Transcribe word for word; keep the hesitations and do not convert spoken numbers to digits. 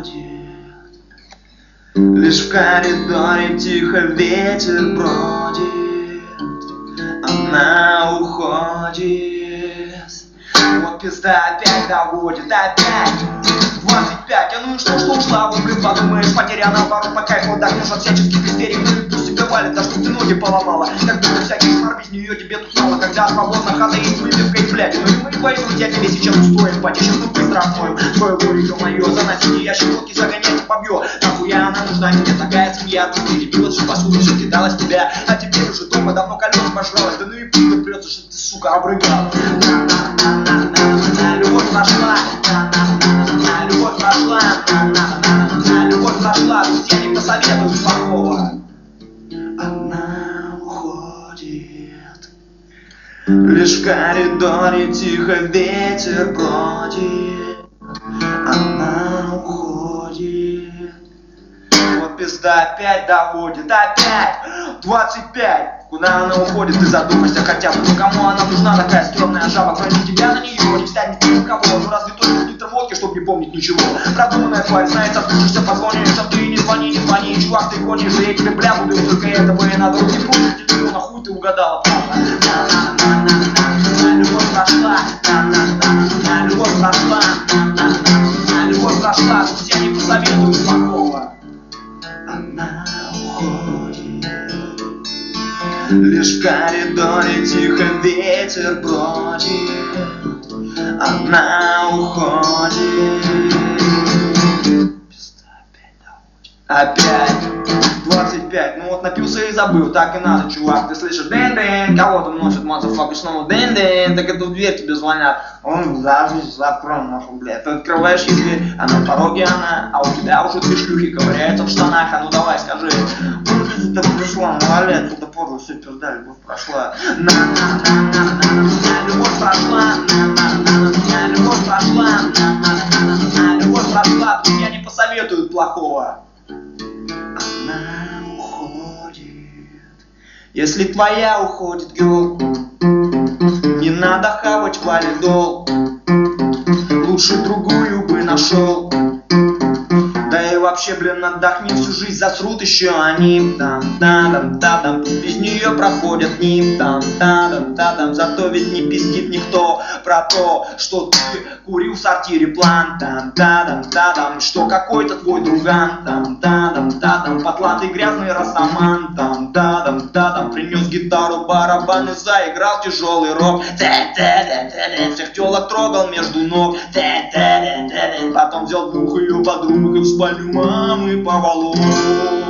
Лишь в коридоре тихо ветер бродит, она уходит. Вот пизда опять доводит, опять двадцать пять, а ну и что, что ушла, вот ты подумаешь, потеря наоборот по кайфу отдохнешь от всяческих истерик, ну и пусть тебе валит, да что ты ноги поломала, как будто всяких смор без нее тебе тут мало, когда свободно ходить выпивкой в блядь, ну и мы пойдем, я тебе сейчас устроим, пати, сейчас мы быстро отмоем твое горе, мое, заносите ящик водки, загонять побью, нахуя она нужна тебе, такая семья, ты перебила всю посуду, все кидалась в тебя, а теперь уже дома давно колес пожралась, да ну и пусть придется, что ты, сука, обрыгала. Любовь прошла, любовь прошла, любовь прошла, друзья не посоветуют плохого. Она уходит, лишь в коридоре тихо ветер бродит. Она уходит, вот пизда опять доводит, опять двадцать пять. Куда она уходит, ты задумайся хотя бы, ну кому она нужна, такая стрёмная жаба, кроме тебя на нее не встанет ни у кого, ну разве только литр водки, чтоб не помнить ничего. Продуманная тварь, знает, отслушаешься, позвонишь, а ты не звони, не звони, чувак, ты гонишь, я тебе бля буду, только этого и надо руки крутить, телефон, нахуй ты угадала, правда. Любовь прошла, любовь прошла, любовь прошла, друзья не посоветуют плохого. Она уходит, лишь в коридоре тихо ветер бродит. Она уходит. Опять двадцать пять, ну вот напился и забыл, так и надо, чувак, ты слышишь, дэн-дэн, кого-то носит, мазафака, снова дэн-дэн, так это в дверь тебе звонят, он даже закрой, нахуй, блядь, ты открываешь ей дверь, а на пороге она, а у тебя уже две шлюхи ковыряются в штанах, а ну давай, скажи, ну ты пришла, малолетка, да подло, все, пизда, любовь прошла, на-на-на-на-на-на, любовь прошла, на-на-на-на-на, любовь прошла, на-на-на-на-на, любовь прошла, друзья не посоветуют плохого. Она уходит. Если твоя уходит, гёл, не надо хавать валидол, лучше другую бы нашел. Да и вообще, блин, отдохни, всю жизнь засрут еще они. Там, там, там, там, без нее проходят дни. Там, там, там, там, зато ведь не пиздит никто про то, что ты курил в сортире план. Там, там, там, там, что какой-то твой друган. Там, там, там, там, потлатый грязный растаман. Там, там, там, принес гитару, барабаны, заиграл тяжелый рок. Всех телок трогал между ног. Потом взял двух ее подруг и в спальню мамы поволок.